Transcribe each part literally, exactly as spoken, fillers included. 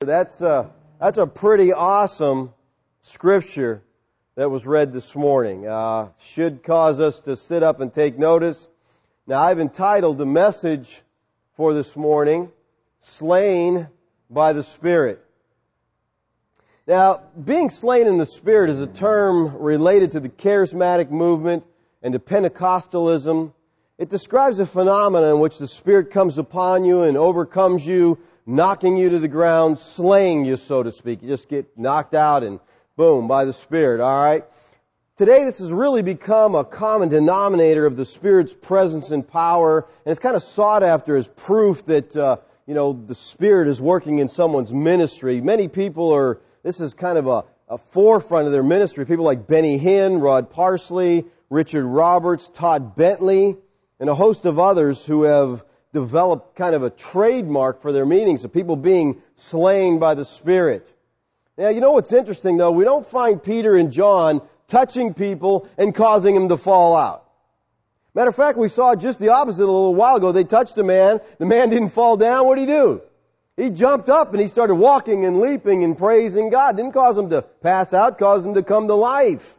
That's a, that's a pretty awesome scripture that was read this morning. Uh, should cause us to sit up and take notice. Now, I've entitled the message for this morning, Slain by the Spirit. Now, being slain in the Spirit is a term related to the charismatic movement and to Pentecostalism. It describes a phenomenon in which the Spirit comes upon you and overcomes you, knocking you to the ground, slaying you, so to speak. You just get knocked out and boom, by the Spirit, all right? Today, this has really become a common denominator of the Spirit's presence and power, and it's kind of sought after as proof that, uh, you know, the Spirit is working in someone's ministry. Many people are, this is kind of a, a forefront of their ministry. People like Benny Hinn, Rod Parsley, Richard Roberts, Todd Bentley, and a host of others who have developed kind of a trademark for their meanings of people being slain by the Spirit. Now, you know what's interesting, though? We don't find Peter and John touching people and causing them to fall out. Matter of fact, we saw just the opposite a little while ago. They touched a man. The man didn't fall down. What did he do? He jumped up and he started walking and leaping and praising God. Didn't cause him to pass out, caused him to come to life.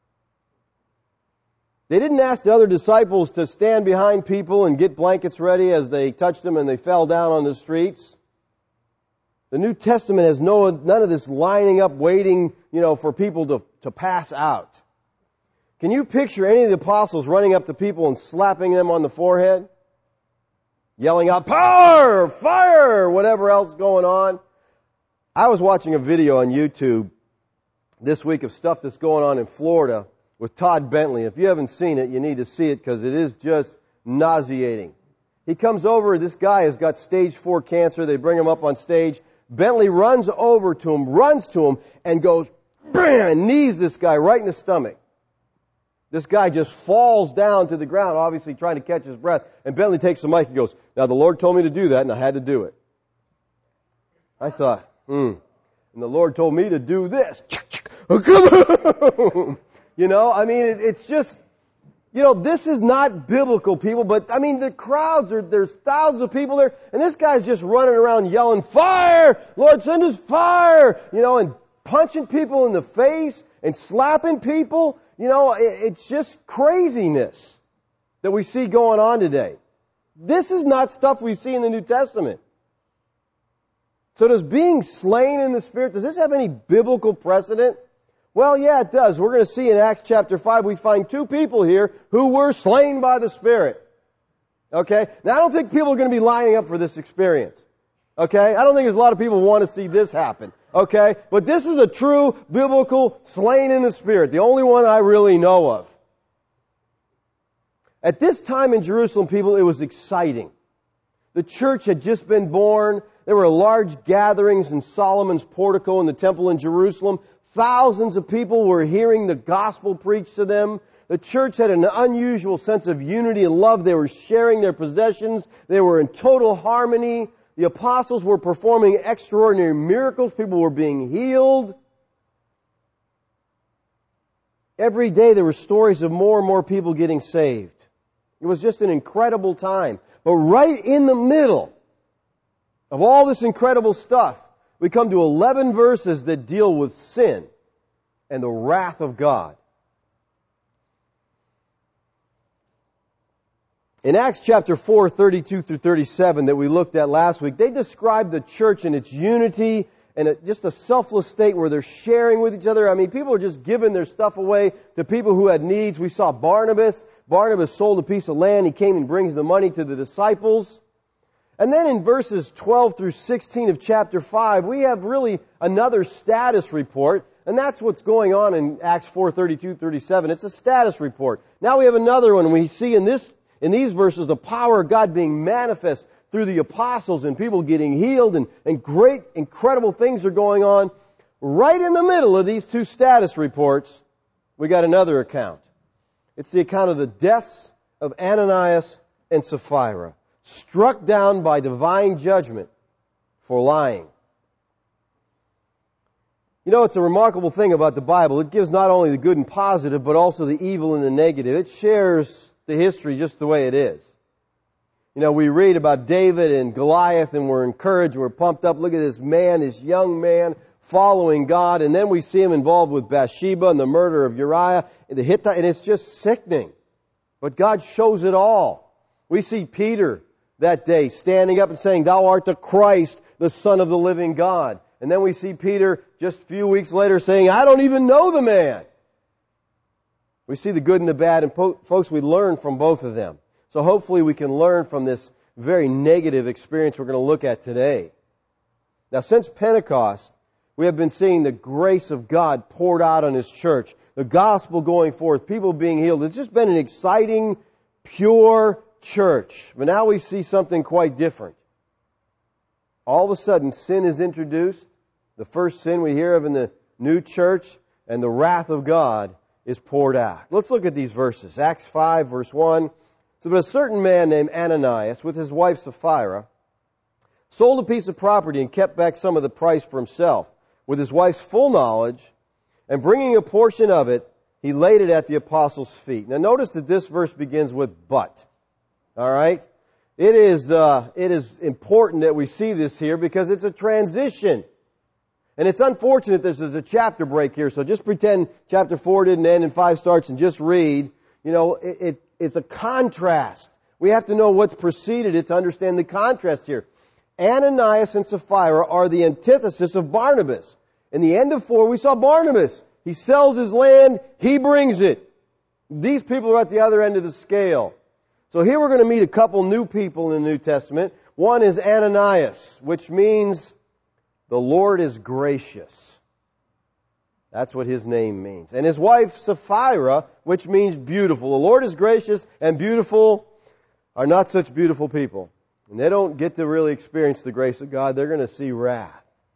They didn't ask the other disciples to stand behind people and get blankets ready as they touched them and they fell down on the streets. The New Testament has no none of this lining up, waiting, you know, for people to, to pass out. Can you picture any of the apostles running up to people and slapping them on the forehead? Yelling out, power, fire, whatever else going on? I was watching a video on YouTube this week of stuff that's going on in Florida with Todd Bentley. If you haven't seen it, you need to see it because it is just nauseating. He comes over, this guy has got stage four cancer, they bring him up on stage. Bentley runs over to him, runs to him, and goes, bam, and knees this guy right in the stomach. This guy just falls down to the ground, obviously trying to catch his breath. And Bentley takes the mic and goes, now the Lord told me to do that, and I had to do it. I thought, hmm. And the Lord told me to do this. You know, I mean, it, it's just, you know, this is not biblical, people, but, I mean, the crowds are, there's thousands of people there, and this guy's just running around yelling, fire! Lord, send us fire! You know, and punching people in the face and slapping people. You know, it, it's just craziness that we see going on today. This is not stuff we see in the New Testament. So does being slain in the Spirit, does this have any biblical precedent? Well, yeah, it does. We're going to see in Acts chapter five, we find two people here who were slain by the Spirit. Okay? Now, I don't think people are going to be lining up for this experience. Okay? I don't think there's a lot of people who want to see this happen. Okay? But this is a true biblical slain in the Spirit. The only one I really know of. At this time in Jerusalem, people, it was exciting. The church had just been born. There were large gatherings in Solomon's portico in the temple in Jerusalem. Thousands of people were hearing the gospel preached to them. The church had an unusual sense of unity and love. They were sharing their possessions. They were in total harmony. The apostles were performing extraordinary miracles. People were being healed. Every day there were stories of more and more people getting saved. It was just an incredible time. But right in the middle of all this incredible stuff, we come to eleven verses that deal with sin and the wrath of God. In Acts chapter four, thirty-two through thirty-seven that we looked at last week, they describe the church in its unity and just a selfless state where they're sharing with each other. I mean, people are just giving their stuff away to people who had needs. We saw Barnabas. Barnabas sold a piece of land. He came and brings the money to the disciples. And then in verses twelve through sixteen of chapter five, we have really another status report. And that's what's going on in Acts four, thirty-two, thirty-seven. It's a status report. Now we have another one. We see in this, in these verses the power of God being manifest through the apostles and people getting healed and, and great, incredible things are going on. Right in the middle of these two status reports, we got another account. It's the account of the deaths of Ananias and Sapphira, struck down by divine judgment for lying. You know, it's a remarkable thing about the Bible. It gives not only the good and positive, but also the evil and the negative. It shares the history just the way it is. You know, we read about David and Goliath and we're encouraged, we're pumped up. Look at this man, this young man following God. And then we see him involved with Bathsheba and the murder of Uriah and the Hittite, and it's just sickening. But God shows it all. We see Peter that day standing up and saying, "Thou art the Christ, the Son of the living God." And then we see Peter just a few weeks later saying, "I don't even know the man." We see the good and the bad, and po- folks, we learn from both of them. So hopefully we can learn from this very negative experience we're going to look at today. Now, since Pentecost, we have been seeing the grace of God poured out on His church, the gospel going forth, people being healed. It's just been an exciting, pure church. But now we see something quite different. All of a sudden, sin is introduced. The first sin we hear of in the new church, and the wrath of God is poured out. Let's look at these verses. Acts five, verse one. So, but a certain man named Ananias, with his wife Sapphira, sold a piece of property and kept back some of the price for himself. With his wife's full knowledge, and bringing a portion of it, he laid it at the apostles' feet. Now notice that this verse begins with "but." All right? It is, uh, it is important that we see this here because it's a transition. And it's unfortunate there's a chapter break here, so just pretend chapter four didn't end and five starts and just read. You know, it, it it's a contrast. We have to know what's preceded it to understand the contrast here. Ananias and Sapphira are the antithesis of Barnabas. In the end of four, we saw Barnabas. He sells his land, he brings it. These people are at the other end of the scale. So here we're going to meet a couple new people in the New Testament. One is Ananias, which means the Lord is gracious. That's what his name means. And his wife Sapphira, which means beautiful. The Lord is gracious, and beautiful are not such beautiful people. And they don't get to really experience the grace of God. They're going to see wrath.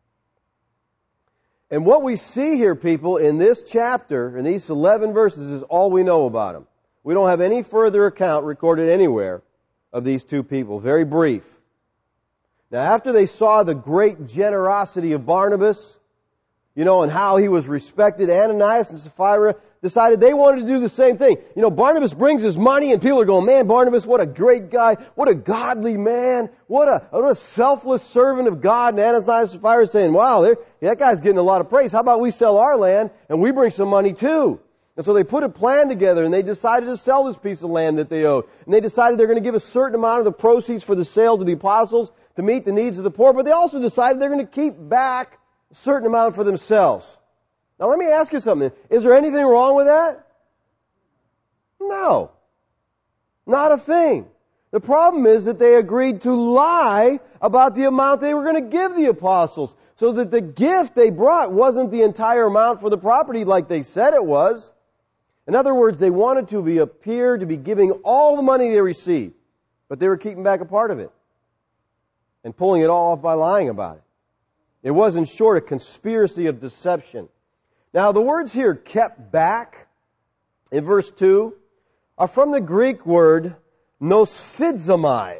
And what we see here, people, in this chapter, in these eleven verses, is all we know about them. We don't have any further account recorded anywhere of these two people. Very brief. Now, after they saw the great generosity of Barnabas, you know, and how he was respected, Ananias and Sapphira decided they wanted to do the same thing. You know, Barnabas brings his money and people are going, "Man, Barnabas, what a great guy. What a godly man. What a, what a selfless servant of God." And Ananias and Sapphira are saying, "Wow, that guy's getting a lot of praise. How about we sell our land and we bring some money too?" And so they put a plan together and they decided to sell this piece of land that they owed. And they decided they're going to give a certain amount of the proceeds for the sale to the apostles to meet the needs of the poor. But they also decided they're going to keep back a certain amount for themselves. Now let me ask you something. Is there anything wrong with that? No. Not a thing. The problem is that they agreed to lie about the amount they were going to give the apostles, so that the gift they brought wasn't the entire amount for the property like they said it was. In other words, they wanted to be appear to be giving all the money they received, but they were keeping back a part of it and pulling it all off by lying about it. It was, in short, a conspiracy of deception. Now, the words here, "kept back," in verse two, are from the Greek word nosphizomai.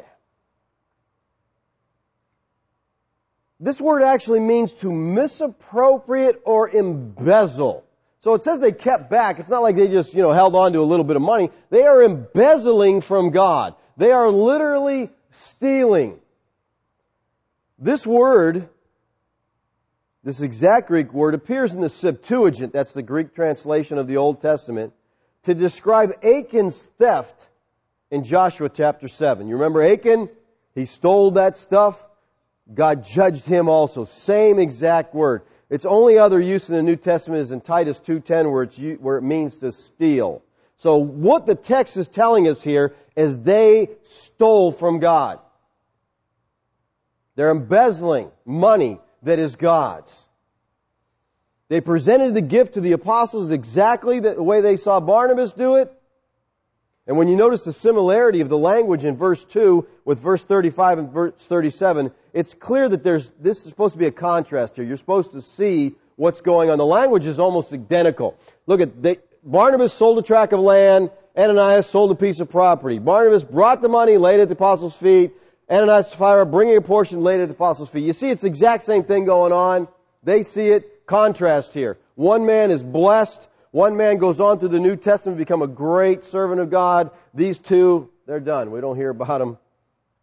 This word actually means to misappropriate or embezzle. So it says they kept back. It's not like they just, you know, held on to a little bit of money. They are embezzling from God. They are literally stealing. This word, this exact Greek word, appears in the Septuagint, that's the Greek translation of the Old Testament, to describe Achan's theft in Joshua chapter seven. You remember Achan? He stole that stuff. God judged him also. Same exact word. Its only other use in the New Testament is in Titus two ten, where, it's, where it means to steal. So what the text is telling us here is they stole from God. They're embezzling money that is God's. They presented the gift to the apostles exactly the way they saw Barnabas do it. And when you notice the similarity of the language in verse two with verse thirty-five and verse thirty-seven, it's clear that there's this is supposed to be a contrast here. You're supposed to see what's going on. The language is almost identical. Look at they, Barnabas sold a tract of land. Ananias sold a piece of property. Barnabas brought the money, laid it at the apostles' feet. Ananias and Sapphira bringing a portion, laid it at the apostles' feet. You see, it's the exact same thing going on. They see it. Contrast here. One man is blessed. One man goes on through the New Testament to become a great servant of God. These two, they're done. We don't hear about them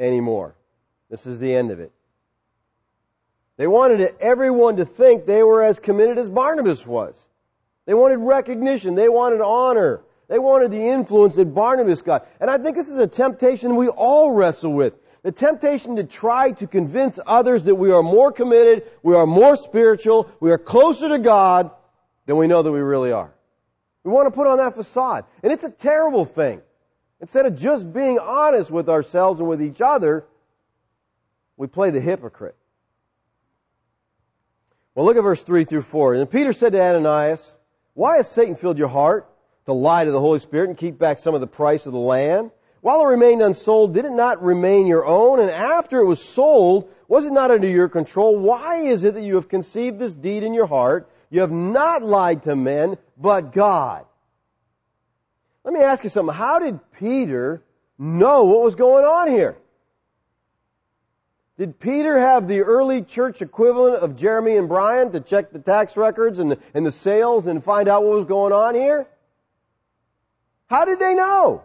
anymore. This is the end of it. They wanted everyone to think they were as committed as Barnabas was. They wanted recognition. They wanted honor. They wanted the influence that Barnabas got. And I think this is a temptation we all wrestle with. The temptation to try to convince others that we are more committed, we are more spiritual, we are closer to God than we know that we really are. We want to put on that facade. And it's a terrible thing. Instead of just being honest with ourselves and with each other, we play the hypocrite. Well, look at verse three through four. And Peter said to Ananias, "Why has Satan filled your heart to lie to the Holy Spirit and keep back some of the price of the land? While it remained unsold, did it not remain your own? And after it was sold, was it not under your control? Why is it that you have conceived this deed in your heart? You have not lied to men, but God." Let me ask you something. How did Peter know what was going on here? Did Peter have the early church equivalent of Jeremy and Brian to check the tax records and the, and the sales and find out what was going on here? How did they know?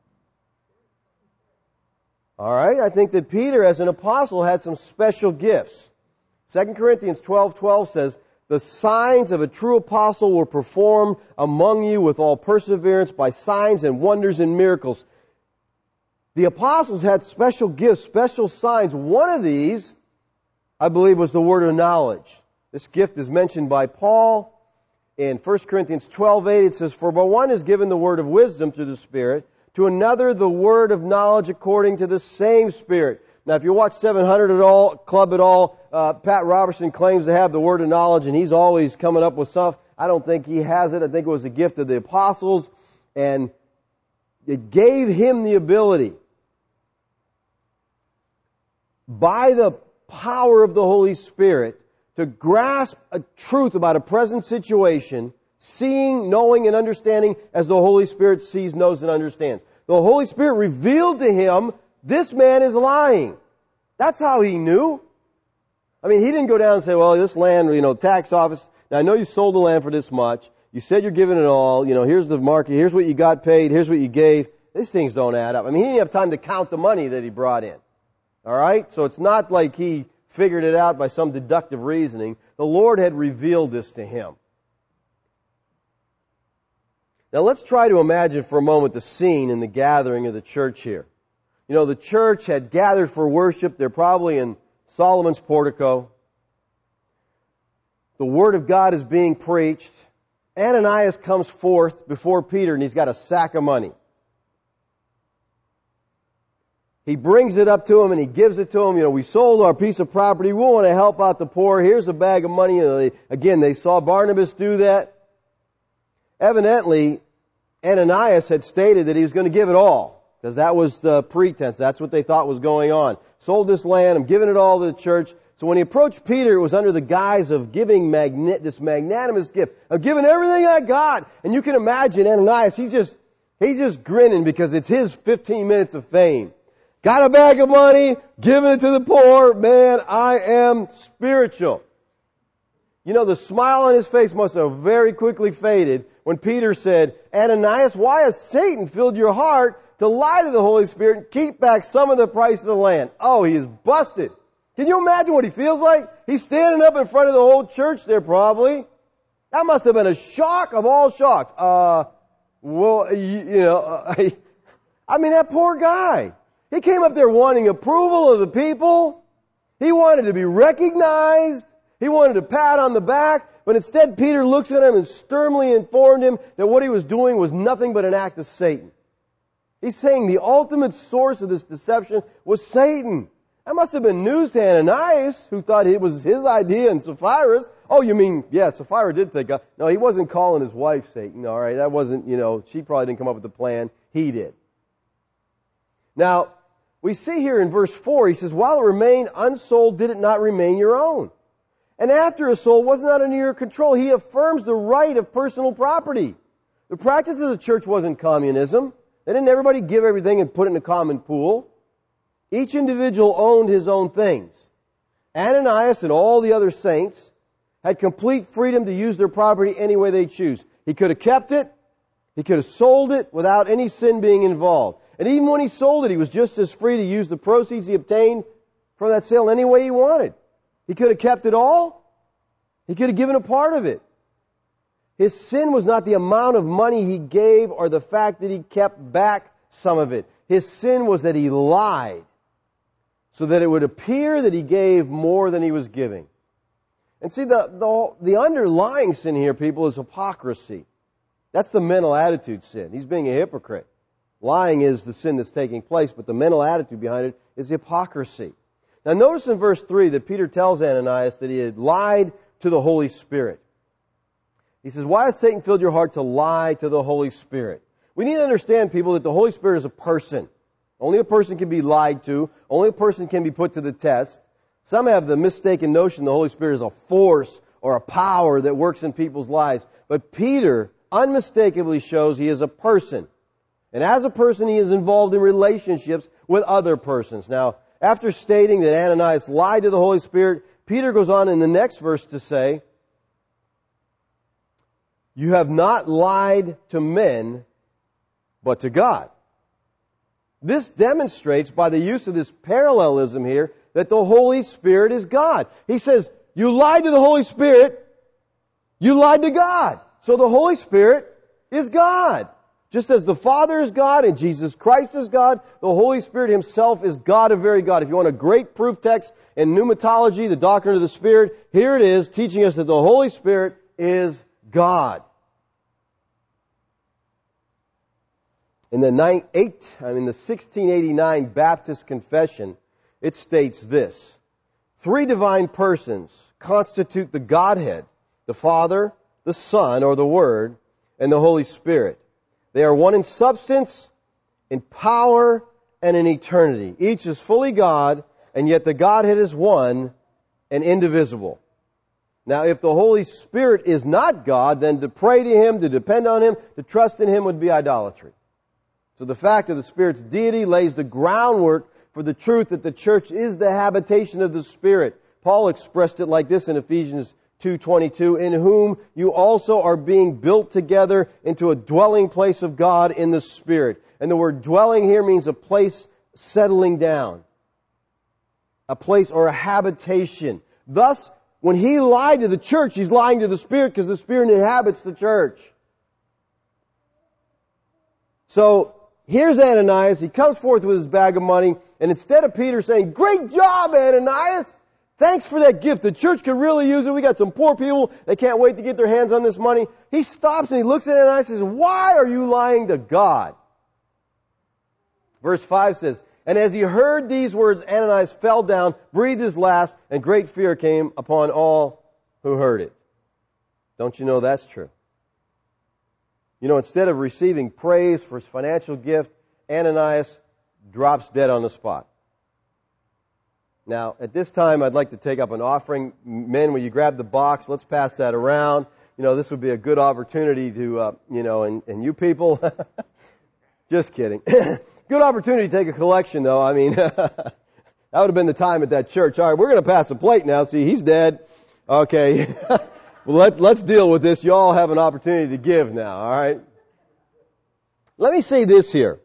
All right, I think that Peter, as an apostle, had some special gifts. Second Corinthians twelve twelve says, "The signs of a true apostle were performed among you with all perseverance by signs and wonders and miracles." The apostles had special gifts, special signs. One of these, I believe, was the word of knowledge. This gift is mentioned by Paul in First Corinthians twelve eight. It says, "For by one is given the word of wisdom through the Spirit, to another the word of knowledge according to the same Spirit." Now, if you watch seven hundred at all, Club at all, uh, Pat Robertson claims to have the word of knowledge, and he's always coming up with stuff. I don't think he has it. I think it was a gift of the apostles, and it gave him the ability, by the power of the Holy Spirit, to grasp a truth about a present situation, seeing, knowing, and understanding as the Holy Spirit sees, knows, and understands. The Holy Spirit revealed to him, this man is lying. That's how he knew. I mean, he didn't go down and say, well, this land, you know, tax office, now I know you sold the land for this much. You said you're giving it all. You know, here's the market. Here's what you got paid. Here's what you gave. These things don't add up. I mean, he didn't have time to count the money that he brought in. All right? So it's not like he figured it out by some deductive reasoning. The Lord had revealed this to him. Now let's try to imagine for a moment the scene in the gathering of the church here. You know, the church had gathered for worship. They're probably in Solomon's portico. The Word of God is being preached. Ananias comes forth before Peter and he's got a sack of money. He brings it up to him and he gives it to him. You know, we sold our piece of property. We want to help out the poor. Here's a bag of money. You know, they, again, they saw Barnabas do that. Evidently, Ananias had stated that he was going to give it all, because that was the pretense. That's what they thought was going on. Sold this land. I'm giving it all to the church. So when he approached Peter, it was under the guise of giving magna- this magnanimous gift. I'm giving everything I got. And you can imagine Ananias, he's just, he's just grinning because it's his fifteen minutes of fame. Got a bag of money, giving it to the poor. Man, I am spiritual. You know, the smile on his face must have very quickly faded when Peter said, "Ananias, why has Satan filled your heart to lie to the Holy Spirit and keep back some of the price of the land?" Oh, he is busted. Can you imagine what he feels like? He's standing up in front of the whole church there probably. That must have been a shock of all shocks. Uh, well, you, you know, I, I mean, that poor guy. He came up there wanting approval of the people. He wanted to be recognized. He wanted a pat on the back. But instead, Peter looks at him and sternly informed him that what he was doing was nothing but an act of Satan. He's saying the ultimate source of this deception was Satan. That must have been news to Ananias, who thought it was his idea and Sapphira's. Oh, you mean, yeah, Sapphira did think, uh, no, he wasn't calling his wife Satan, all right? That wasn't, you know, she probably didn't come up with the plan. He did. Now, we see here in verse four, he says, "While it remained unsold, did it not remain your own? And after a soul was not under your control." He affirms the right of personal property. The practice of the church wasn't communism. They didn't everybody give everything and put it in a common pool. Each individual owned his own things. Ananias and all the other saints had complete freedom to use their property any way they choose. He could have kept it. He could have sold it without any sin being involved. And even when he sold it, he was just as free to use the proceeds he obtained from that sale any way he wanted. He could have kept it all. He could have given a part of it. His sin was not the amount of money he gave or the fact that he kept back some of it. His sin was that he lied so that it would appear that he gave more than he was giving. And see, the, the, the underlying sin here, people, is hypocrisy. That's the mental attitude sin. He's being a hypocrite. Lying is the sin that's taking place, but the mental attitude behind it is hypocrisy. Now notice in verse three that Peter tells Ananias that he had lied to the Holy Spirit. He says, why has Satan filled your heart to lie to the Holy Spirit? We need to understand, people, that the Holy Spirit is a person. Only a person can be lied to. Only a person can be put to the test. Some have the mistaken notion the Holy Spirit is a force or a power that works in people's lives. But Peter unmistakably shows he is a person. And as a person, he is involved in relationships with other persons. Now, after stating that Ananias lied to the Holy Spirit, Peter goes on in the next verse to say, you have not lied to men, but to God. This demonstrates by the use of this parallelism here that the Holy Spirit is God. He says, you lied to the Holy Spirit, you lied to God. So the Holy Spirit is God. Just as the Father is God and Jesus Christ is God, the Holy Spirit Himself is God, a very God. If you want a great proof text in pneumatology, the doctrine of the Spirit, here it is, teaching us that the Holy Spirit is God. In the nine, eight, I mean the sixteen eighty-nine Baptist Confession, it states this: three divine persons constitute the Godhead, the Father, the Son, or the Word, and the Holy Spirit. They are one in substance, in power, and in eternity. Each is fully God, and yet the Godhead is one and indivisible. Now, if the Holy Spirit is not God, then to pray to Him, to depend on Him, to trust in Him would be idolatry. So the fact of the Spirit's deity lays the groundwork for the truth that the church is the habitation of the Spirit. Paul expressed it like this in Ephesians two twenty-two, in whom you also are being built together into a dwelling place of God in the Spirit. And the word dwelling here means a place settling down. A place or a habitation. Thus, when he lied to the church, he's lying to the Spirit because the Spirit inhabits the church. So, here's Ananias. He comes forth with his bag of money, and instead of Peter saying, great job, Ananias! Thanks for that gift. The church could really use it. We got some poor people. They can't wait to get their hands on this money. He stops and he looks at Ananias and says, why are you lying to God? Verse five says, and as he heard these words, Ananias fell down, breathed his last, and great fear came upon all who heard it. Don't you know that's true? You know, instead of receiving praise for his financial gift, Ananias drops dead on the spot. Now, at this time, I'd like to take up an offering. Men, will you grab the box? Let's pass that around. You know, this would be a good opportunity to, uh, you know, and, and you people, just kidding. Good opportunity to take a collection, though. I mean, that would have been the time at that church. All right, we're going to pass a plate now. See, he's dead. Okay. Well, let, let's deal with this. You all have an opportunity to give now, all right? Let me say this here.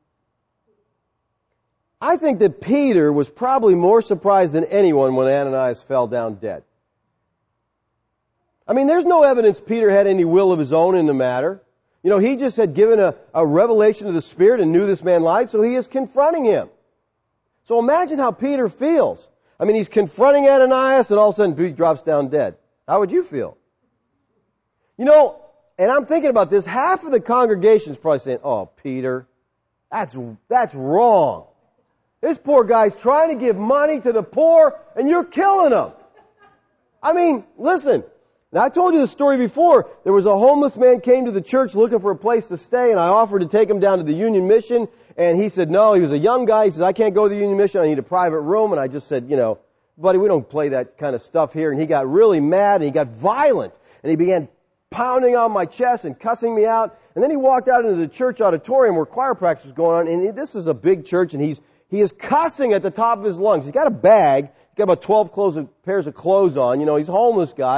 I think that Peter was probably more surprised than anyone when Ananias fell down dead. I mean, there's no evidence Peter had any will of his own in the matter. You know, he just had given a, a revelation of the Spirit and knew this man lied, so he is confronting him. So imagine how Peter feels. I mean, he's confronting Ananias and all of a sudden he drops down dead. How would you feel? You know, and I'm thinking about this, half of the congregation is probably saying, oh, Peter, that's, that's wrong. This poor guy's trying to give money to the poor, and you're killing him. I mean, listen. Now, I told you the story before. There was a homeless man came to the church looking for a place to stay, and I offered to take him down to the Union Mission, and he said, no, he was a young guy. He said, I can't go to the Union Mission. I need a private room. And I just said, you know, buddy, we don't play that kind of stuff here. And he got really mad, and he got violent, and he began pounding on my chest and cussing me out. And then he walked out into the church auditorium where choir practice was going on, and this is a big church, and he's He is cussing at the top of his lungs. He's got a bag. He's got about twelve clothes, pairs of clothes on. You know, he's a homeless guy.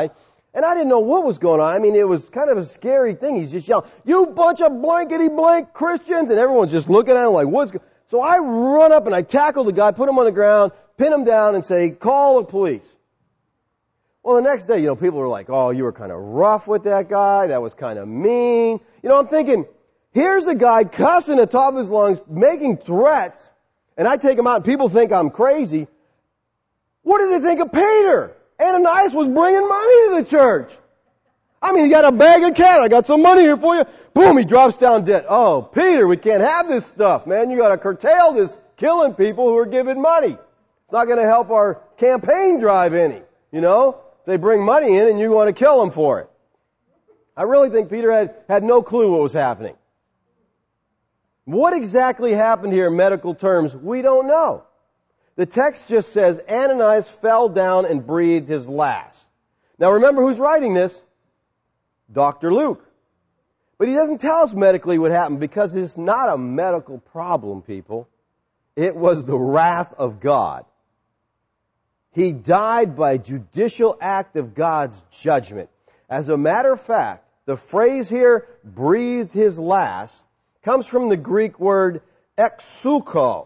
And I didn't know what was going on. I mean, it was kind of a scary thing. He's just yelling, "You bunch of blankety blank Christians!" And everyone's just looking at him like, "What's going on?" So I run up and I tackle the guy, put him on the ground, pin him down, and say, "Call the police." Well, the next day, you know, people were like, "Oh, you were kind of rough with that guy. That was kind of mean." You know, I'm thinking, here's a guy cussing at the top of his lungs, making threats, and I take him out and people think I'm crazy. What did they think of Peter? Ananias was bringing money to the church. I mean, he got a bag of cash. I got some money here for you. Boom, he drops down dead. "Oh, Peter, we can't have this stuff, man. You got to curtail this killing people who are giving money. It's not going to help our campaign drive any. You know, they bring money in and you want to kill them for it." I really think Peter had, had no clue what was happening. What exactly happened here in medical terms, we don't know. The text just says Ananias fell down and breathed his last. Now remember who's writing this? Doctor Luke. But he doesn't tell us medically what happened because it's not a medical problem, people. It was the wrath of God. He died by judicial act of God's judgment. As a matter of fact, the phrase here, "breathed his last," comes from the Greek word exouko.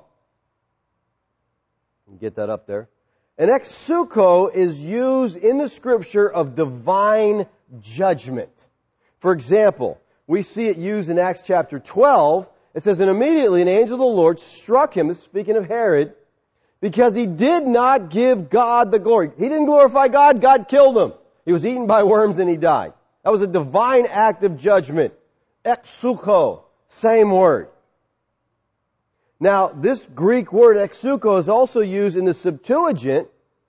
Get that up there. And exouko is used in the Scripture of divine judgment. For example, we see it used in Acts chapter twelve. It says, "And immediately an angel of the Lord struck him," this is speaking of Herod, "because he did not give God the glory." He didn't glorify God, God killed him. He was eaten by worms and he died. That was a divine act of judgment. Exouko, same word. Now, this Greek word exouko is also used in the Septuagint.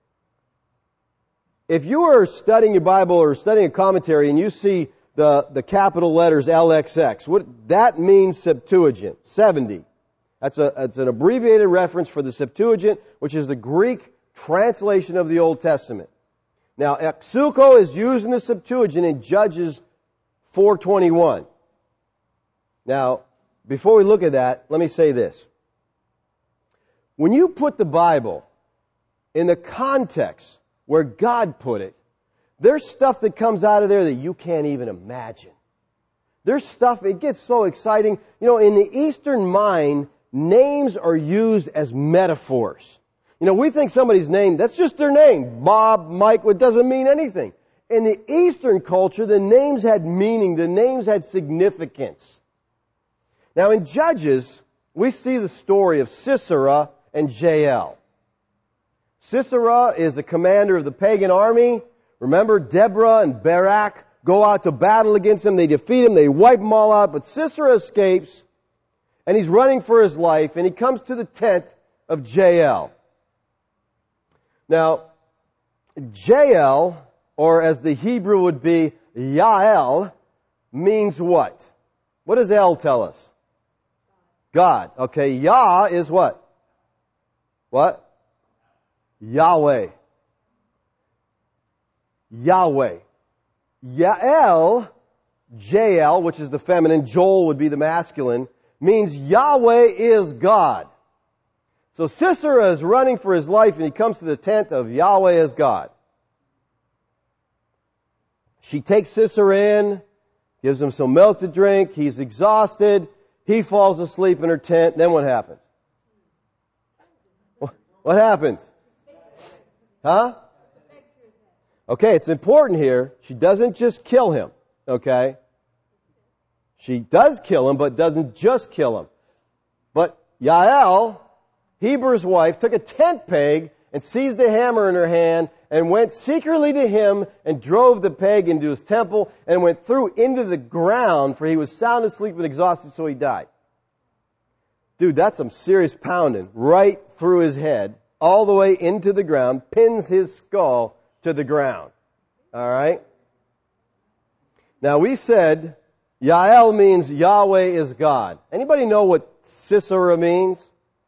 If you are studying your Bible or studying a commentary and you see the, the capital letters L X X, what, that means Septuagint, seventy. That's, a, that's an abbreviated reference for the Septuagint, which is the Greek translation of the Old Testament. Now, exouko is used in the Septuagint in Judges four twenty-one. Now, before we look at that, let me say this. When you put the Bible in the context where God put it, there's stuff that comes out of there that you can't even imagine. There's stuff, it gets so exciting. You know, in the Eastern mind, names are used as metaphors. You know, we think somebody's name, that's just their name. Bob, Mike, it doesn't mean anything. In the Eastern culture, the names had meaning. The names had significance. Now, in Judges, we see the story of Sisera and Jael. Sisera is the commander of the pagan army. Remember, Deborah and Barak go out to battle against him. They defeat him. They wipe them all out. But Sisera escapes, and he's running for his life, and he comes to the tent of Jael. Now, Jael, or as the Hebrew would be, Yael, means what? What does El tell us? God. Okay, Yah is what? What? Yahweh. Yahweh. Yael, Jael, which is the feminine, Joel would be the masculine, means Yahweh is God. So Sisera is running for his life and he comes to the tent of Yahweh as God. She takes Sisera in, gives him some milk to drink, he's exhausted, he falls asleep in her tent, then what happens? What happens? Huh? Okay, it's important here. She doesn't just kill him, okay? She does kill him, but doesn't just kill him. But Yael, Heber's wife, took a tent peg and seized a hammer in her hand and went secretly to him and drove the peg into his temple and went through into the ground, for he was sound asleep and exhausted, so he died. Dude, that's some serious pounding right through his head, all the way into the ground, pins his skull to the ground. All right? Now, we said Yael means Yahweh is God. Anybody know what Sisera means?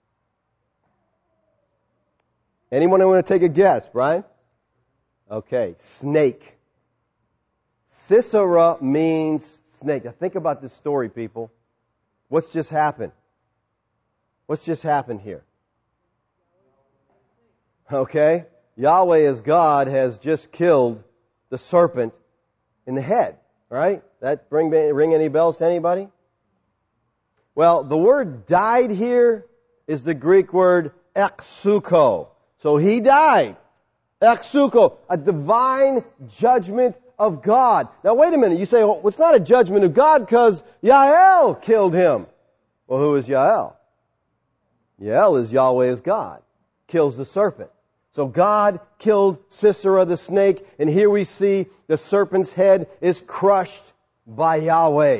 Anyone want to take a guess, Brian? Okay, snake. Sisera means snake. Now think about this story, people. What's just happened? What's just happened here? Okay, Yahweh as God has just killed the the serpent in the head. Right? That bring ring any bells to anybody? Well, the word died here is the Greek word exuko. So he died. Exuko, a divine judgment of God. Now wait a minute, you say, well, it's not a judgment of God because Yael killed him. Well, who is Yael? Yael is Yahweh is God. Kills the serpent. So God killed Sisera the snake, and here we see the serpent's head is crushed by Yahweh.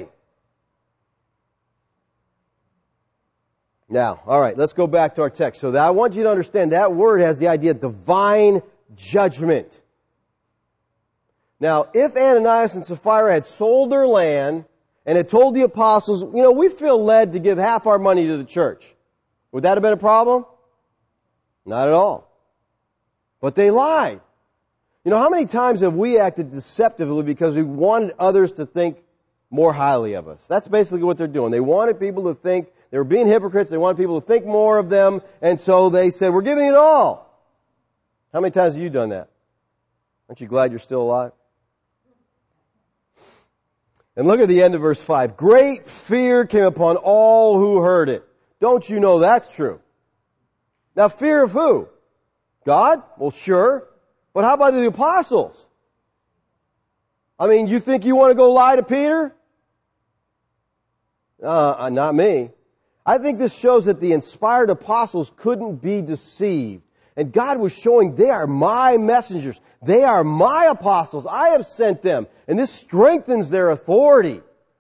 Now, all right, let's go back to our text. So that I want you to understand that word has the idea of divine judgment. Now, if Ananias and Sapphira had sold their land and had told the apostles, you know, we feel led to give half our money to the church, would that have been a problem? Not at all. But they lied. You know, how many times have we acted deceptively because we wanted others to think more highly of us? That's basically what they're doing. They wanted people to think, they were being hypocrites, they wanted people to think more of them, and so they said, we're giving it all. How many times have you done that? Aren't you glad you're still alive? And look at the end of verse five. Great fear came upon all who heard it. Don't you know that's true? Now, fear of who? God? Well, sure. But how about the apostles? I mean, you think you want to go lie to Peter? Uh, not me. I think this shows that the inspired apostles couldn't be deceived. And God was showing they are my messengers. They are my apostles. I have sent them. And this strengthens their authority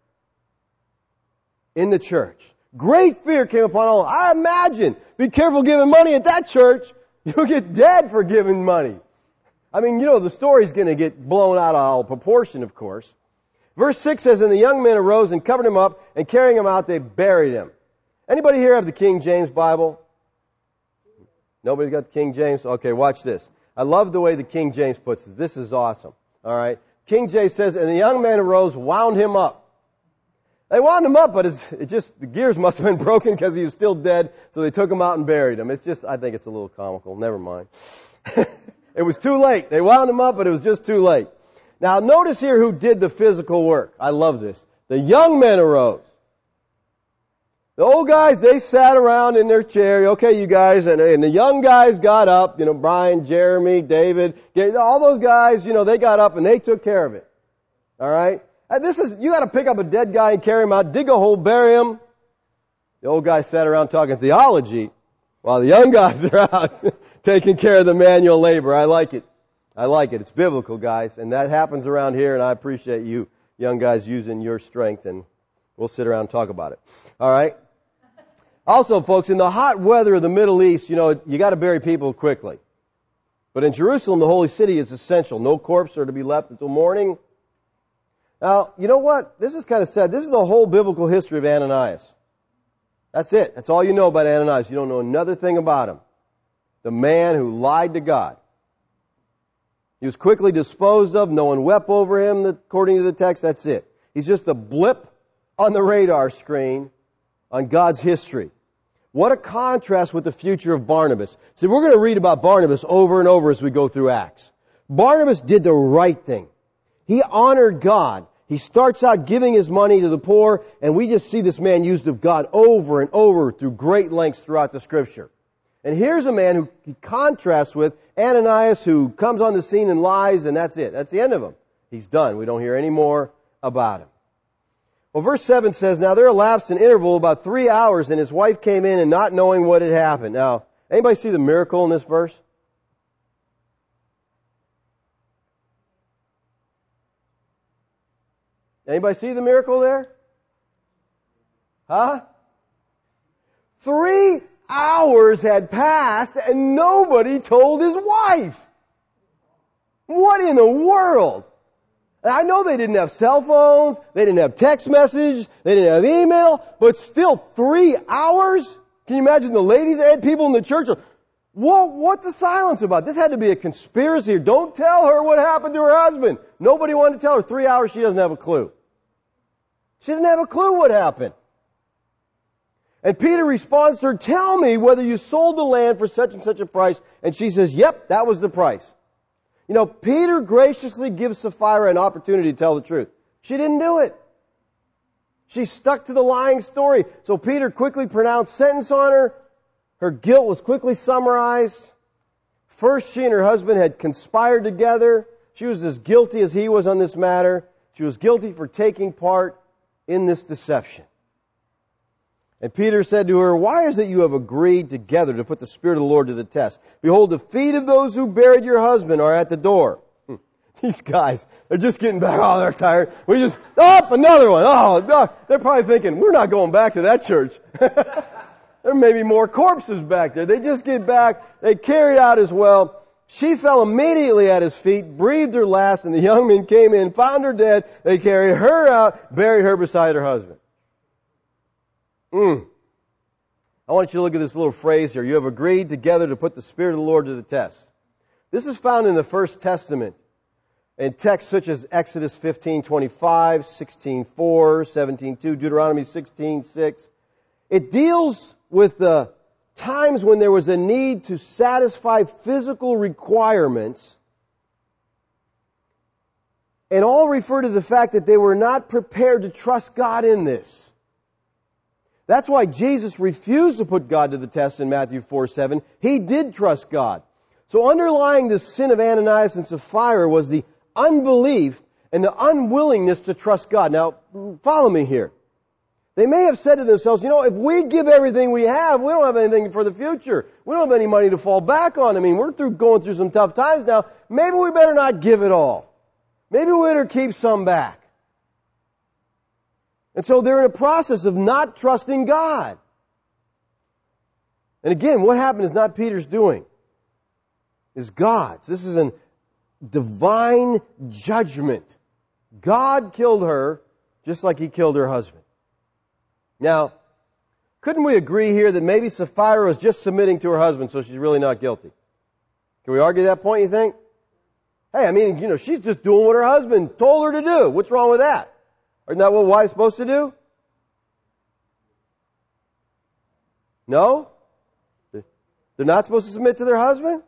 in the church. Great fear came upon all. I imagine, be careful giving money at that church. You'll get dead for giving money. I mean, you know, the story's going to get blown out of all proportion, of course. Verse six says, and the young men arose and covered him up, and carrying him out, they buried him. Anybody here have the King James Bible? Nobody's got the King James? Okay, watch this. I love the way the King James puts it. This is awesome. All right. King James says, and the young man arose, wound him up. They wound him up, but it's, it just, the gears must have been broken because he was still dead, so they took him out and buried him. It's just, I think it's a little comical. Never mind. It was too late. They wound him up, but it was just too late. Now, notice here who did the physical work. I love this. The young men arose. The old guys, they sat around in their chair. Okay, you guys, and, and the young guys got up. You know, Brian, Jeremy, David, all those guys, you know, they got up and they took care of it. All right? And this is, you got to pick up a dead guy and carry him out, dig a hole, bury him. The old guys sat around talking theology while the young guys are out taking care of the manual labor. I like it. I like it. It's biblical, guys. And that happens around here, and I appreciate you young guys using your strength, and we'll sit around and talk about it. All right? Also, folks, in the hot weather of the Middle East, you know, you got to bury people quickly. But in Jerusalem, the holy city is essential. No corpse are to be left until morning. Now, you know what? This is kind of sad. This is the whole biblical history of Ananias. That's it. That's all you know about Ananias. You don't know another thing about him. The man who lied to God. He was quickly disposed of. No one wept over him, according to the text. That's it. He's just a blip on the radar screen on God's history. What a contrast with the future of Barnabas. See, we're going to read about Barnabas over and over as we go through Acts. Barnabas did the right thing. He honored God. He starts out giving his money to the poor, and we just see this man used of God over and over through great lengths throughout the Scripture. And here's a man who he contrasts with Ananias, who comes on the scene and lies, and that's it. That's the end of him. He's done. We don't hear any more about him. Well, verse seven says, now there elapsed an interval about three hours, and his wife came in and not knowing what had happened. Now, anybody see the miracle in this verse? Anybody see the miracle there? Huh? Three hours had passed and nobody told his wife. What in the world? And I know they didn't have cell phones, they didn't have text message, they didn't have email, but still three hours? Can you imagine the ladies and people in the church? What, what's the silence about? This had to be a conspiracy. Don't tell her what happened to her husband. Nobody wanted to tell her. Three hours, she doesn't have a clue. She didn't have a clue what happened. And Peter responds to her, tell me whether you sold the land for such and such a price. And she says, yep, that was the price. You know, Peter graciously gives Sapphira an opportunity to tell the truth. She didn't do it. She stuck to the lying story. So Peter quickly pronounced sentence on her. Her guilt was quickly summarized. First, she and her husband had conspired together. She was as guilty as he was on this matter. She was guilty for taking part in this deception. And Peter said to her, "Why is it you have agreed together to put the Spirit of the Lord to the test? Behold, the feet of those who buried your husband are at the door." These guys, they're just getting back. Oh, they're tired. We just, oh, another one. Oh, no. They're probably thinking, we're not going back to that church. There may be more corpses back there. They just get back. They carried out as well. She fell immediately at his feet, breathed her last, and the young men came in, found her dead. They carried her out, buried her beside her husband. Mm. I want you to look at this little phrase here. You have agreed together to put the Spirit of the Lord to the test. This is found in the First Testament in texts such as Exodus fifteen twenty-five, sixteen four, seventeen two, Deuteronomy sixteen six. It deals with the times when there was a need to satisfy physical requirements, and all refer to the fact that they were not prepared to trust God in this. That's why Jesus refused to put God to the test in Matthew four seven. He did trust God. So underlying the sin of Ananias and Sapphira was the unbelief and the unwillingness to trust God. Now, follow me here. They may have said to themselves, you know, if we give everything we have, we don't have anything for the future. We don't have any money to fall back on. I mean, we're through going through some tough times now. Maybe we better not give it all. Maybe we better keep some back. And so they're in a process of not trusting God. And again, what happened is not Peter's doing. It's God's. This is a divine judgment. God killed her just like He killed her husband. Now, couldn't we agree here that maybe Sapphira was just submitting to her husband, so she's really not guilty? Can we argue that point, you think? Hey, I mean, you know, she's just doing what her husband told her to do. What's wrong with that? Isn't that what a wife's supposed to do? No? They're not supposed to submit to their husband?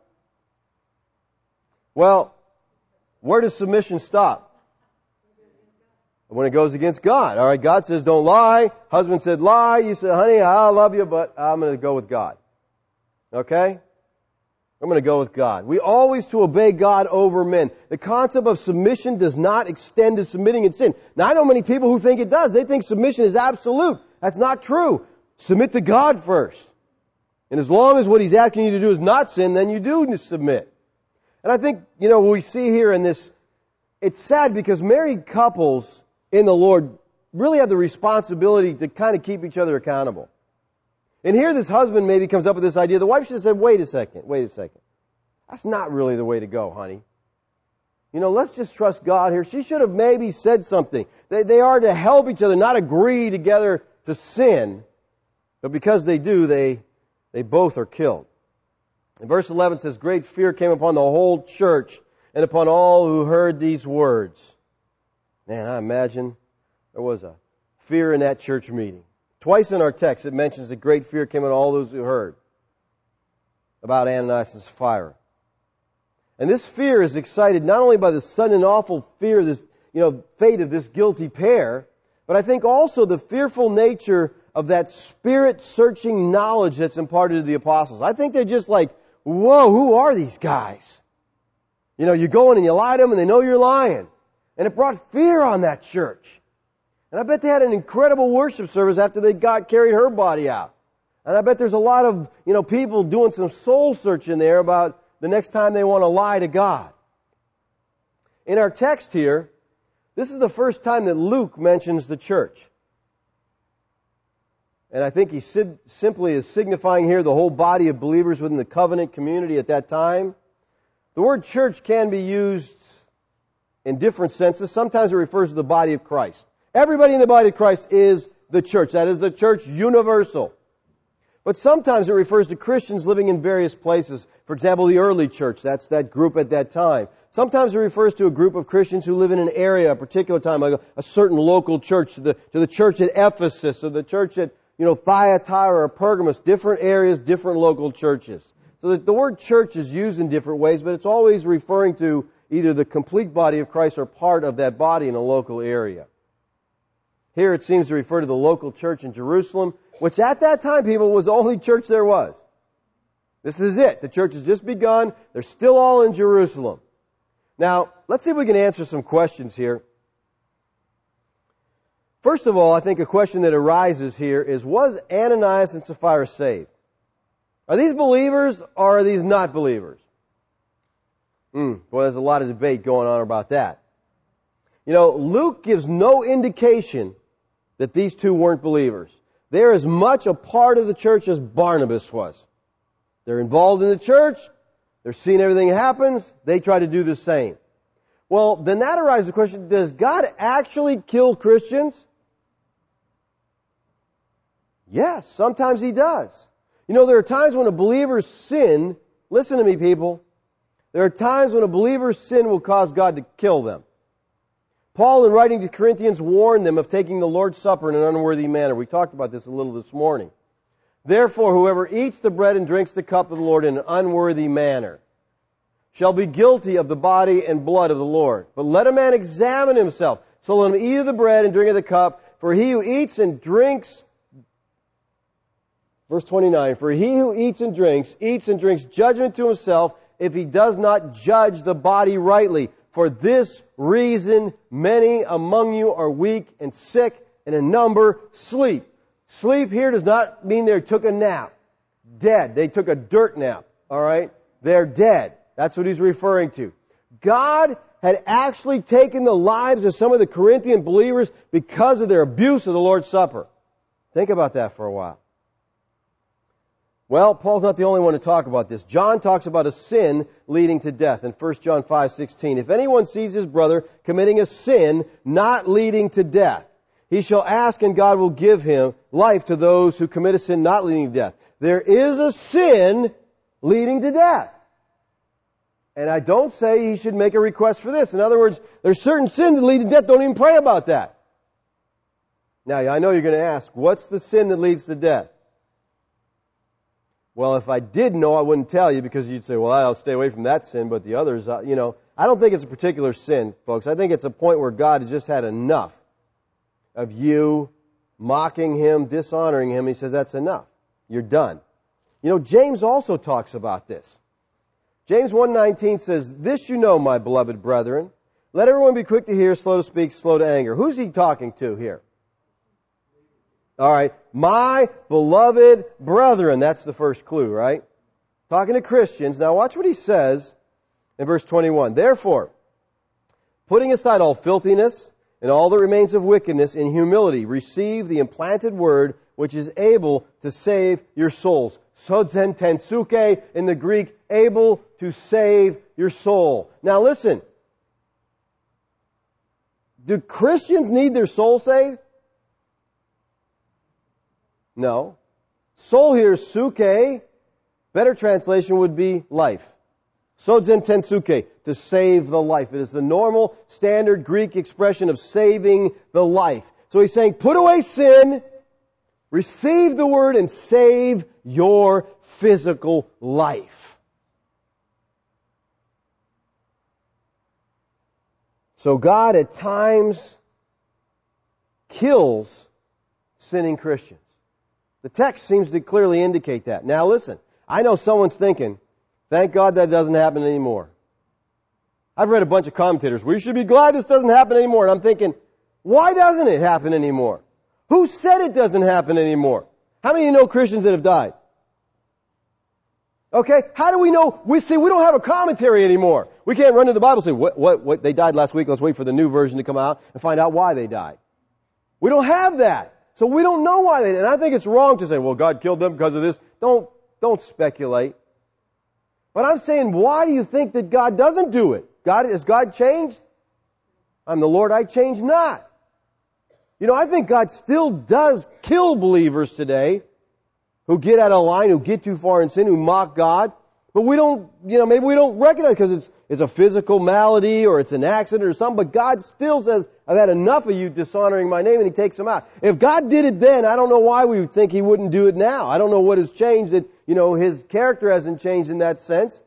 Well, where does submission stop? When it goes against God. All right, God says don't lie. Husband said lie. You said, honey, I love you, but I'm going to go with God. Okay? I'm going to go with God. We always to obey God over men. The concept of submission does not extend to submitting in sin. Now, I know many people who think it does. They think submission is absolute. That's not true. Submit to God first. And as long as what He's asking you to do is not sin, then you do submit. And I think, you know, we see here in this, it's sad because married couples in the Lord really have the responsibility to kind of keep each other accountable. And here this husband maybe comes up with this idea. The wife should have said, wait a second, wait a second. That's not really the way to go, honey. You know, let's just trust God here. She should have maybe said something. They, they are to help each other, not agree together to sin. But because they do, they, they both are killed. And verse eleven says, great fear came upon the whole church and upon all who heard these words. Man, I imagine there was a fear in that church meeting. Twice in our text it mentions that great fear came on all those who heard about Ananias and Sapphira. And this fear is excited not only by the sudden and awful fear, this, you know, fate of this guilty pair, but I think also the fearful nature of that spirit-searching knowledge that's imparted to the apostles. I think they're just like, whoa, who are these guys? You know, you go in and you lie to them and they know you're lying. And it brought fear on that church. And I bet they had an incredible worship service after they got carried her body out. And I bet there's a lot of, you know, people doing some soul searching there about the next time they want to lie to God. In our text here, this is the first time that Luke mentions the church. And I think he simply is signifying here the whole body of believers within the covenant community at that time. The word church can be used in different senses. Sometimes it refers to the body of Christ. Everybody in the body of Christ is the church. That is the church universal. But sometimes it refers to Christians living in various places. For example, the early church. That's that group at that time. Sometimes it refers to a group of Christians who live in an area, a particular time, like a, a certain local church, to the, to the church at Ephesus, or the church at, you know, Thyatira or Pergamos, different areas, different local churches. So that the word church is used in different ways, but it's always referring to either the complete body of Christ or part of that body in a local area. Here it seems to refer to the local church in Jerusalem, which at that time, people, was the only church there was. This is it. The church has just begun. They're still all in Jerusalem. Now, let's see if we can answer some questions here. First of all, I think a question that arises here is, was Ananias and Sapphira saved? Are these believers or are these not believers? Hmm, well, there's a lot of debate going on about that. You know, Luke gives no indication that these two weren't believers. They're as much a part of the church as Barnabas was. They're involved in the church. They're seeing everything happens. They try to do the same. Well, then that arises the question, does God actually kill Christians? Yes, sometimes He does. You know, there are times when a believer's sin, listen to me people, there are times when a believer's sin will cause God to kill them. Paul, in writing to Corinthians, warned them of taking the Lord's Supper in an unworthy manner. We talked about this a little this morning. Therefore, whoever eats the bread and drinks the cup of the Lord in an unworthy manner shall be guilty of the body and blood of the Lord. But let a man examine himself. So let him eat of the bread and drink of the cup. For he who eats and drinks, verse twenty-nine, for he who eats and drinks, eats and drinks judgment to himself if he does not judge the body rightly. For this reason, many among you are weak and sick, and a number sleep. Sleep here does not mean they took a nap. Dead. They took a dirt nap. All right? They're dead. That's what he's referring to. God had actually taken the lives of some of the Corinthian believers because of their abuse of the Lord's Supper. Think about that for a while. Well, Paul's not the only one to talk about this. John talks about a sin leading to death in First John five sixteen. If anyone sees his brother committing a sin not leading to death, he shall ask and God will give him life to those who commit a sin not leading to death. There is a sin leading to death. And I don't say he should make a request for this. In other words, there's certain sins that lead to death. Don't even pray about that. Now, I know you're going to ask, what's the sin that leads to death? Well, if I did know, I wouldn't tell you, because you'd say, well, I'll stay away from that sin, but the others, uh, you know. I don't think it's a particular sin, folks. I think it's a point where God has just had enough of you mocking Him, dishonoring Him. He says, that's enough. You're done. You know, James also talks about this. James one nineteen says, this you know, my beloved brethren. Let everyone be quick to hear, slow to speak, slow to anger. Who's he talking to here? All right. My beloved brethren. That's the first clue, right? Talking to Christians. Now watch what he says in verse twenty-one. Therefore, putting aside all filthiness and all that remains of wickedness, in humility, receive the implanted word which is able to save your souls. Sozen tensuke in the Greek, able to save your soul. Now listen. Do Christians need their soul saved? No. Soul here is suke. Better translation would be life. Sozen tensuke, to save the life. It is the normal, standard Greek expression of saving the life. So he's saying, put away sin, receive the word, and save your physical life. So God at times kills sinning Christians. The text seems to clearly indicate that. Now listen, I know someone's thinking, thank God that doesn't happen anymore. I've read a bunch of commentators, we should be glad this doesn't happen anymore. And I'm thinking, why doesn't it happen anymore? Who said it doesn't happen anymore? How many of you know Christians that have died? Okay, how do we know? We see, we don't have a commentary anymore. We can't run to the Bible and say, what, what, what, they died last week, let's wait for the new version to come out and find out why they died. We don't have that. So we don't know why they did. And I think it's wrong to say, well, God killed them because of this. Don't, don't speculate. But I'm saying, why do you think that God doesn't do it? God, has God changed? I'm the Lord, I change not. You know, I think God still does kill believers today who get out of line, who get too far in sin, who mock God. But we don't, you know, maybe we don't recognize because it's, it's a physical malady or it's an accident or something. But God still says, I've had enough of you dishonoring my name, and He takes them out. If God did it then, I don't know why we would think He wouldn't do it now. I don't know what has changed that, you know, His character hasn't changed in that sense.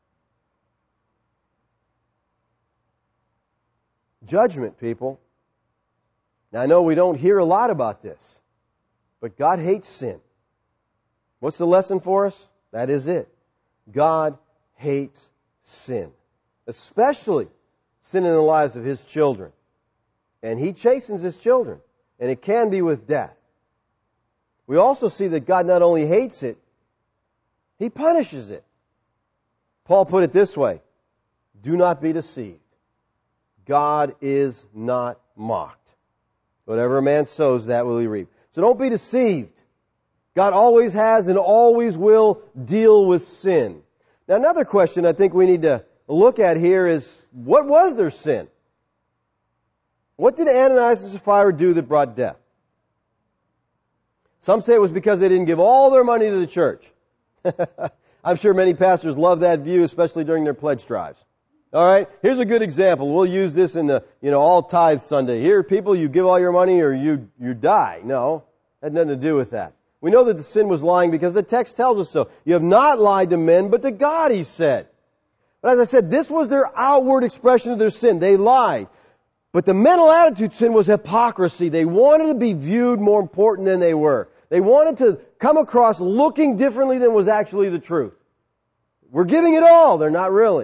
Judgment, people. Now, I know we don't hear a lot about this, but God hates sin. What's the lesson for us? That is it. God hates sin, especially sin in the lives of His children. And He chastens His children, and it can be with death. We also see that God not only hates it, He punishes it. Paul put it this way, do not be deceived. God is not mocked. Whatever a man sows, that will he reap. So don't be deceived. God always has and always will deal with sin. Now, another question I think we need to look at here is, what was their sin? What did Ananias and Sapphira do that brought death? Some say it was because they didn't give all their money to the church. I'm sure many pastors love that view, especially during their pledge drives. All right, here's a good example. We'll use this in the, you know, all tithe Sunday. Here, people, you give all your money or you, you die. No, that had nothing to do with that. We know that the sin was lying because the text tells us so. You have not lied to men, but to God, he said. But as I said, this was their outward expression of their sin. They lied. But the mental attitude sin was hypocrisy. They wanted to be viewed more important than they were. They wanted to come across looking differently than was actually the truth. We're giving it all. They're not really.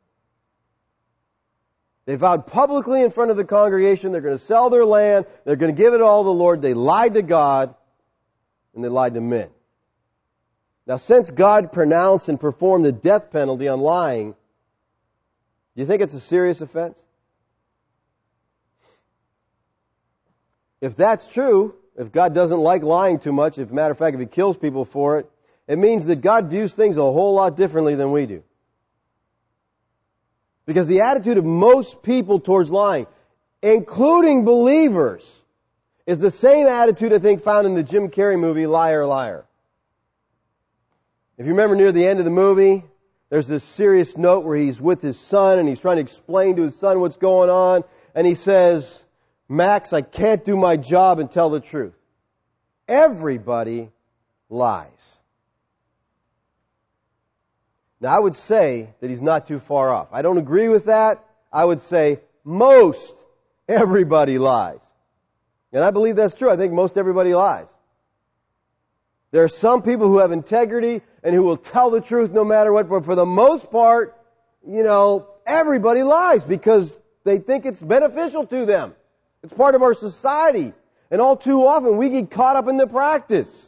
They vowed publicly in front of the congregation they're going to sell their land, they're going to give it all to the Lord. They lied to God, and they lied to men. Now, since God pronounced and performed the death penalty on lying, do you think it's a serious offense? If that's true, if God doesn't like lying too much, if, matter of fact, if He kills people for it, it means that God views things a whole lot differently than we do. Because the attitude of most people towards lying, including believers, is the same attitude, I think, found in the Jim Carrey movie, Liar, Liar. If you remember near the end of the movie, there's this serious note where he's with his son and he's trying to explain to his son what's going on. And he says, Max, I can't do my job and tell the truth. Everybody lies. Now, I would say that he's not too far off. I don't agree with that. I would say most everybody lies. And I believe that's true. I think most everybody lies. There are some people who have integrity and who will tell the truth no matter what, but for the most part, you know, everybody lies because they think it's beneficial to them. It's part of our society. And all too often we get caught up in the practice.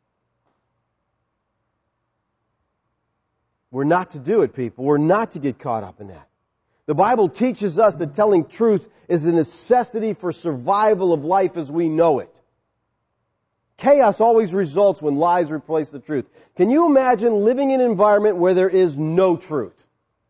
We're not to do it, people. We're not to get caught up in that. The Bible teaches us that telling truth is a necessity for survival of life as we know it. Chaos always results when lies replace the truth. Can you imagine living in an environment where there is no truth?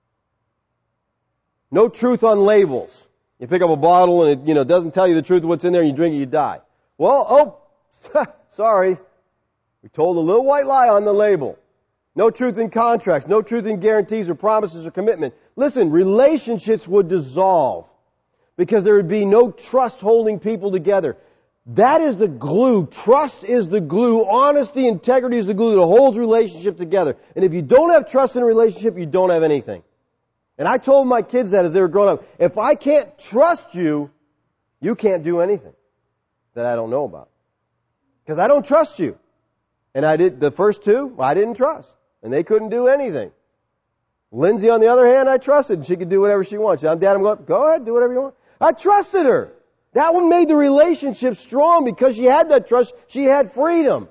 No truth on labels. You pick up a bottle and it, you know, doesn't tell you the truth of what's in there and you drink it, you die. Well, oh, sorry. We told a little white lie on the label. No truth in contracts, no truth in guarantees or promises or commitment. Listen, relationships would dissolve because there would be no trust holding people together. That is the glue. Trust is the glue. Honesty, integrity is the glue that holds relationship together. And if you don't have trust in a relationship, you don't have anything. And I told my kids that as they were growing up. If I can't trust you, you can't do anything that I don't know about. Because I don't trust you. And I did, the first two, I didn't trust. And they couldn't do anything. Lindsay, on the other hand, I trusted. And she could do whatever she wants. I'm Dad, I'm going, go ahead, do whatever you want. I trusted her. That one made the relationship strong because she had that trust. She had freedom.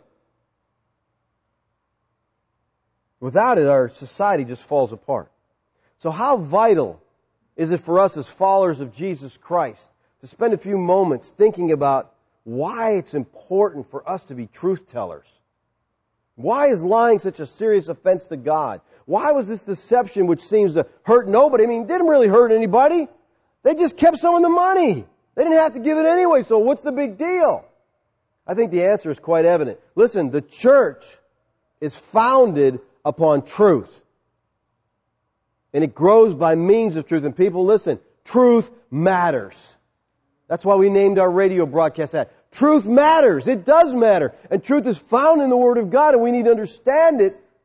Without it, our society just falls apart. So how vital is it for us as followers of Jesus Christ to spend a few moments thinking about why it's important for us to be truth tellers? Why is lying such a serious offense to God? Why was this deception, which seems to hurt nobody? I mean, it didn't really hurt anybody. They just kept some of the money. They didn't have to give it anyway, so what's the big deal? I think the answer is quite evident. Listen, the church is founded upon truth. And it grows by means of truth. And people, listen, truth matters. That's why we named our radio broadcast that. Truth matters. It does matter. And truth is found in the Word of God, and we need to understand it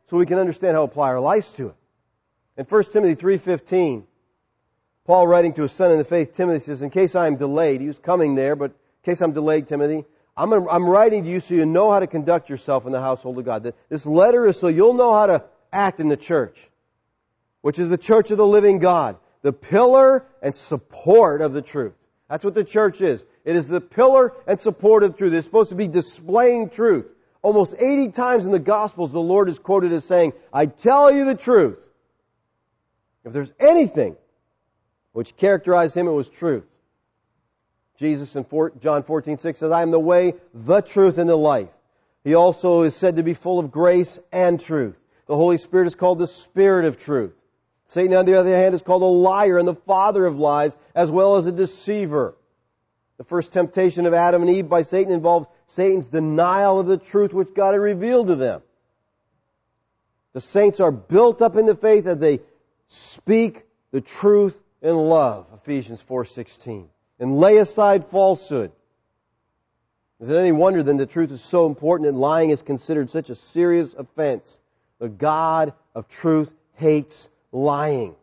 so we can understand how to apply our lives to it. In First Timothy three fifteen, Paul, writing to his son in the faith, Timothy, says, in case I am delayed, he was coming there, but in case I'm delayed, Timothy, I'm, gonna, I'm writing to you so you know how to conduct yourself in the household of God. This letter is so you'll know how to act in the church, which is the church of the living God, the pillar and support of the truth. That's what the church is. It is the pillar and support of the truth. It's supposed to be displaying truth. Almost eighty times in the Gospels, the Lord is quoted as saying, I tell you the truth. If there's anything which characterized Him, it was truth. Jesus in John fourteen six says, I am the way, the truth, and the life. He also is said to be full of grace and truth. The Holy Spirit is called the Spirit of truth. Satan, on the other hand, is called a liar and the father of lies, as well as a deceiver. The first temptation of Adam and Eve by Satan involved Satan's denial of the truth which God had revealed to them. The saints are built up in the faith as they speak the truth in love, Ephesians four sixteen, and lay aside falsehood. Is it any wonder then the truth is so important and lying is considered such a serious offense? The God of truth hates lying.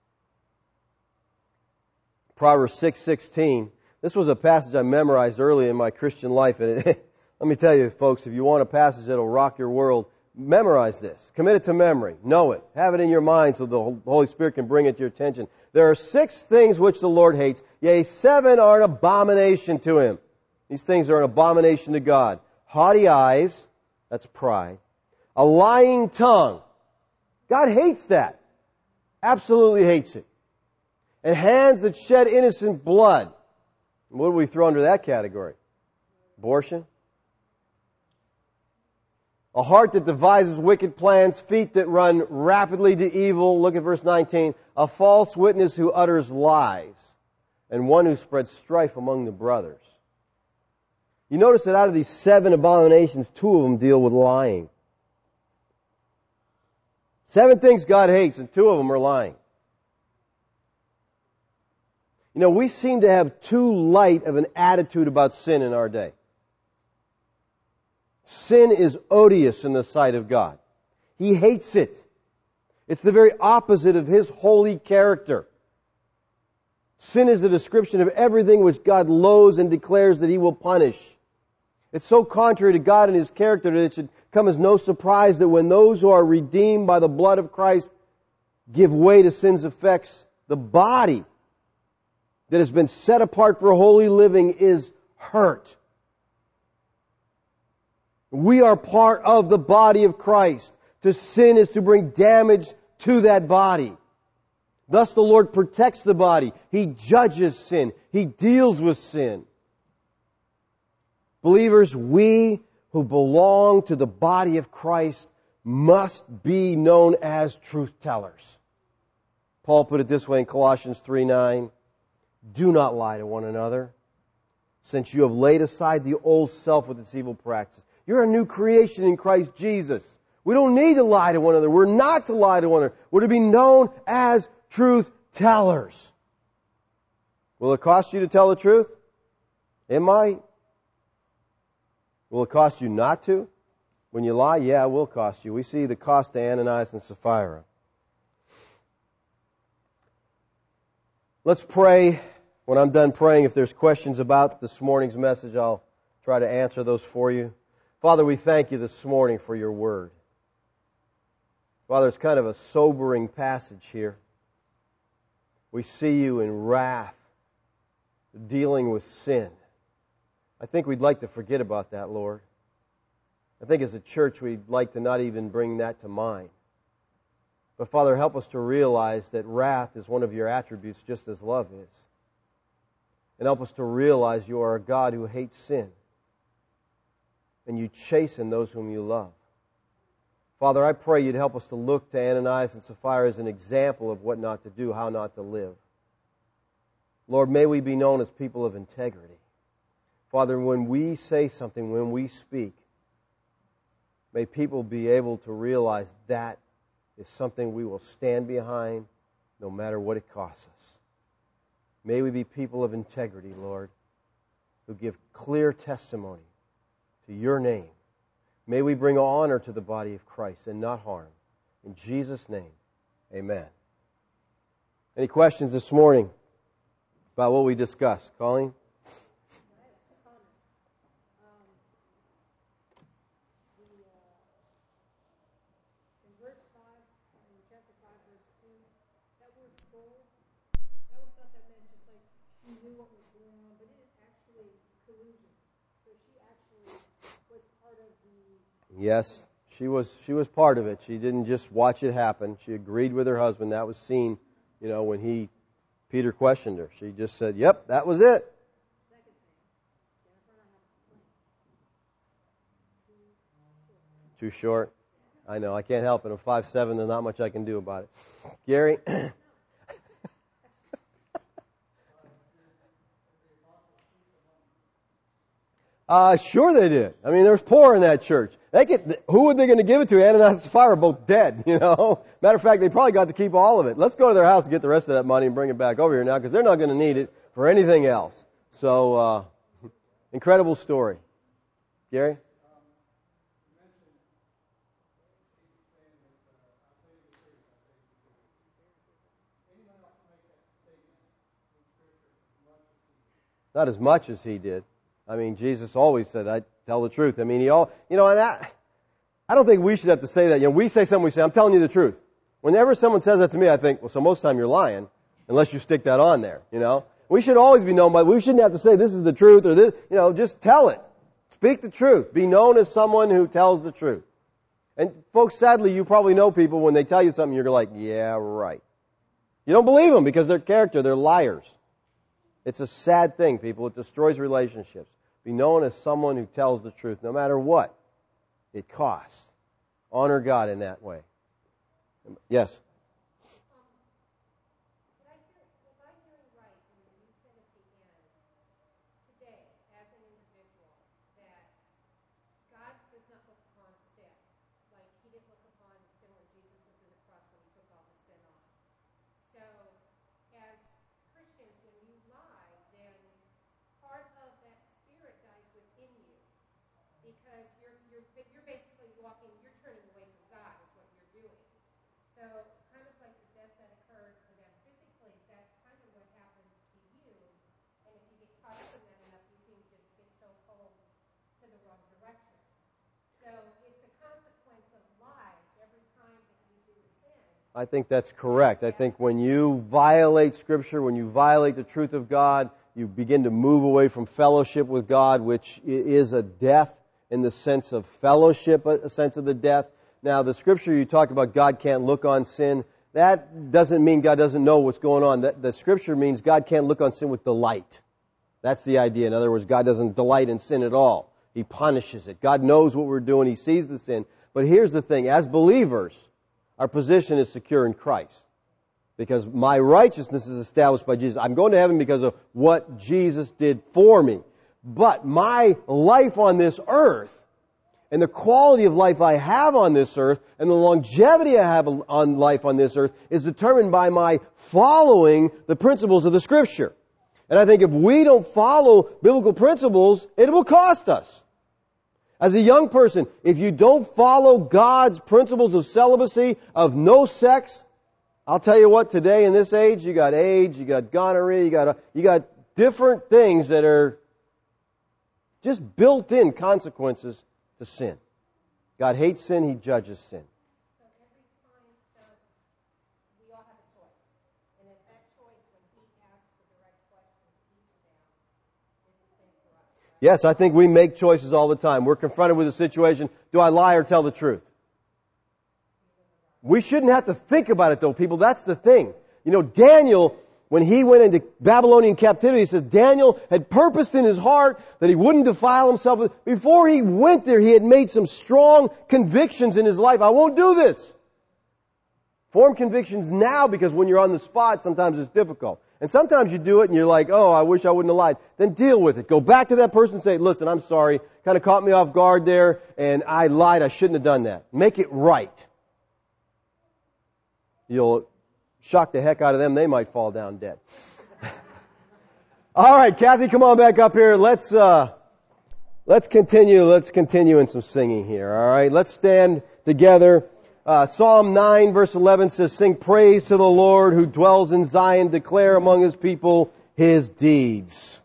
Proverbs six sixteen. This was a passage I memorized early in my Christian life. And it, let me tell you, folks, if you want a passage that will rock your world, memorize this. Commit it to memory. Know it. Have it in your mind so the Holy Spirit can bring it to your attention. There are six things which the Lord hates. Yea, seven are an abomination to Him. These things are an abomination to God. Haughty eyes, that's pride. A lying tongue. God hates that. Absolutely hates it. And hands that shed innocent blood. What do we throw under that category? Abortion. A heart that devises wicked plans, feet that run rapidly to evil. Look at verse nineteen. A false witness who utters lies, and one who spreads strife among the brothers. You notice that out of these seven abominations, two of them deal with lying. Seven things God hates, and two of them are lying. You know, we seem to have too light of an attitude about sin in our day. Sin is odious in the sight of God. He hates it. It's the very opposite of His holy character. Sin is a description of everything which God loathes and declares that He will punish. It's so contrary to God and His character that it should come as no surprise that when those who are redeemed by the blood of Christ give way to sin's effects, the body that has been set apart for holy living is hurt. We are part of the body of Christ. To sin is to bring damage to that body. Thus the Lord protects the body. He judges sin. He deals with sin. Believers, we who belong to the body of Christ must be known as truth tellers. Paul put it this way in Colossians three nine. Do not lie to one another, since you have laid aside the old self with its evil practices. You're a new creation in Christ Jesus. We don't need to lie to one another. We're not to lie to one another. We're to be known as truth tellers. Will it cost you to tell the truth? It might. Will it cost you not to? When you lie, yeah, it will cost you. We see the cost to Ananias and Sapphira. Let's pray. When I'm done praying, if there's questions about this morning's message, I'll try to answer those for you. Father, we thank you this morning for your word. Father, it's kind of a sobering passage here. We see you in wrath, dealing with sin. I think we'd like to forget about that, Lord. I think as a church we'd like to not even bring that to mind. But Father, help us to realize that wrath is one of your attributes just as love is. And help us to realize you are a God who hates sin. And you chasten those whom you love. Father, I pray you'd help us to look to Ananias and Sapphira as an example of what not to do, how not to live. Lord, may we be known as people of integrity. Father, when we say something, when we speak, may people be able to realize that is something we will stand behind no matter what it costs us. May we be people of integrity, Lord, who give clear testimony to your name. May we bring honor to the body of Christ and not harm. In Jesus' name, amen. Any questions this morning about what we discussed? Colleen? Yes, she was she was part of it. She didn't just watch it happen. She agreed with her husband. That was seen, you know, when he Peter questioned her. She just said, "Yep, that was it." Too short. I know. I can't help it. I'm five seven. There's not much I can do about it. Gary? Uh, sure they did. I mean, there's poor in that church. They could, who were they going to give it to? Ananias and Sapphira are both dead, you know. Matter of fact, they probably got to keep all of it. Let's go to their house and get the rest of that money and bring it back over here now, because they're not going to need it for anything else. So, uh, incredible story. Gary? Not as much as he did. I mean, Jesus always said, I tell the truth. I mean, he all, you know, and I, I don't think we should have to say that. You know, we say something, we say, I'm telling you the truth. Whenever someone says that to me, I think, well, so most of the time you're lying, unless you stick that on there, you know. We should always be known by, we shouldn't have to say this is the truth or this, you know, just tell it. Speak the truth. Be known as someone who tells the truth. And folks, sadly, you probably know people when they tell you something, you're like, yeah, right. You don't believe them because they're character, they're liars. It's a sad thing, people. It destroys relationships. Be known as someone who tells the truth, no matter what it costs. Honor God in that way. Yes? I think that's correct. I think when you violate Scripture, when you violate the truth of God, you begin to move away from fellowship with God, which is a death in the sense of fellowship, a sense of the death. Now, the Scripture you talk about, God can't look on sin, that doesn't mean God doesn't know what's going on. That, the Scripture means God can't look on sin with delight. That's the idea. In other words, God doesn't delight in sin at all. He punishes it. God knows what we're doing. He sees the sin. But here's the thing. As believers, our position is secure in Christ. Because my righteousness is established by Jesus. I'm going to heaven because of what Jesus did for me. But my life on this earth, and the quality of life I have on this earth, and the longevity I have on life on this earth, is determined by my following the principles of the Scripture. And I think if we don't follow biblical principles, it will cost us. As a young person, if you don't follow God's principles of celibacy, of no sex, I'll tell you what, today in this age, you got AIDS, you got gonorrhea, you got, you got different things that are just built-in consequences to sin. God hates sin, He judges sin. So every time, so we all have a choice. And if that choice, when He asks the direct question to each of them, is the same for us. Right? Yes, I think we make choices all the time. We're confronted with a situation, do I lie or tell the truth? We shouldn't have to think about it though, people. That's the thing. You know, Daniel, when he went into Babylonian captivity, he says Daniel had purposed in his heart that he wouldn't defile himself. Before he went there, he had made some strong convictions in his life. I won't do this. Form convictions now, because when you're on the spot, sometimes it's difficult. And sometimes you do it and you're like, oh, I wish I wouldn't have lied. Then deal with it. Go back to that person and say, listen, I'm sorry. Kind of caught me off guard there and I lied. I shouldn't have done that. Make it right. You'll shock the heck out of them. They might fall down dead. All right, Kathy, come on back up here. Let's uh, Let's continue, let's continue in some singing here, alright? Let's stand together. Uh, Psalm nine verse eleven says, "Sing praise to the Lord who dwells in Zion, declare among His people His deeds."